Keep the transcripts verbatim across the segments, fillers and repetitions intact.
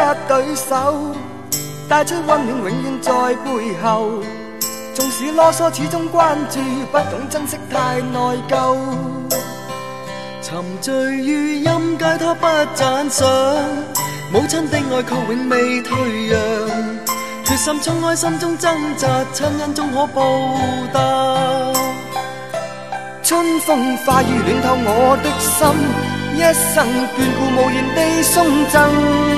对手，帶出溫暖永遠在背後。縱使囉嗦，始終關注，不懂珍惜太內疚。 沉醉於音階，他不讚賞。母親的愛卻永未退讓，決心衝開心中掙扎，親恩終可報答。 春風化雨暖透我的心，一生眷顧無言地送贈。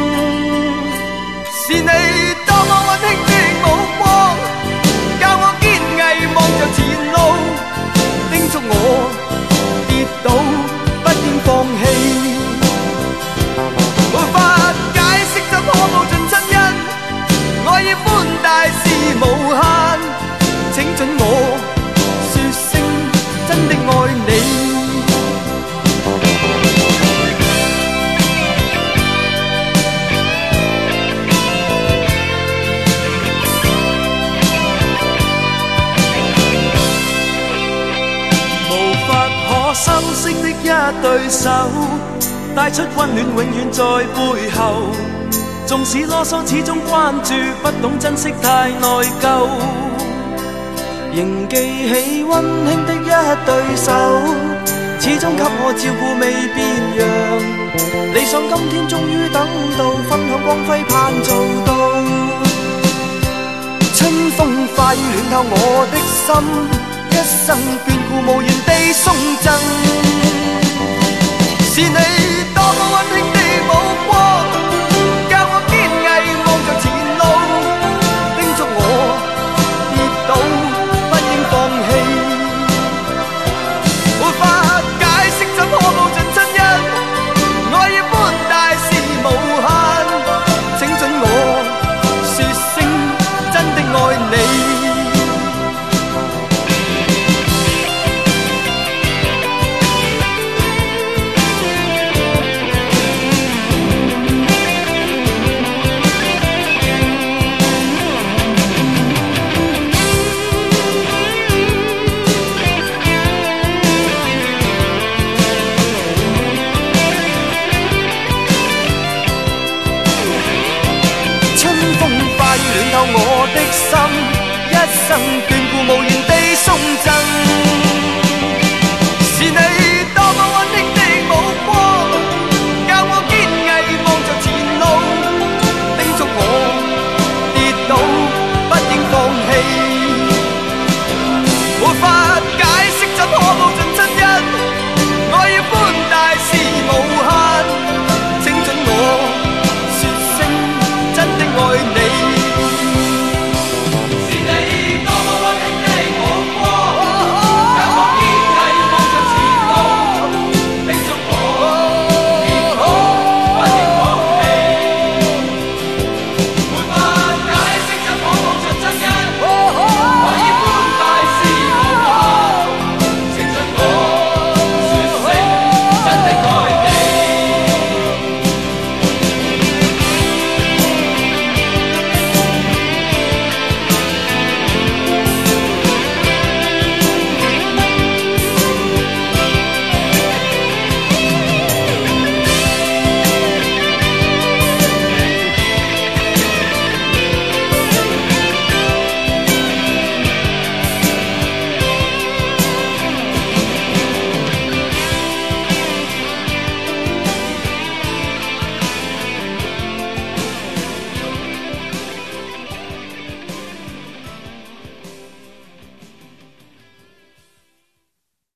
是你多麼溫馨的目光，教我堅毅望着前路，叮囑我跌倒不應放棄。沒法解釋怎可報盡親恩，愛意寬大是無限，請准我說聲真的愛你。 無法可修飾的一對手，帶出溫暖永遠在背後。縱使囉嗦，始終關注，不懂珍惜太內疚。仍記起溫馨的一對手，始終給我照顧未變樣。理想今天終於等到，分享光輝盼做到。春風化雨暖透我的心，一生眷顧無言地送贈。是你多麼溫馨的目光，教我堅毅望着前路，叮囑我跌倒不應放棄。沒法解釋怎可報盡親恩，愛意寬大是無限，請准我說聲真的愛你。我的心，一生眷顧無言地送贈。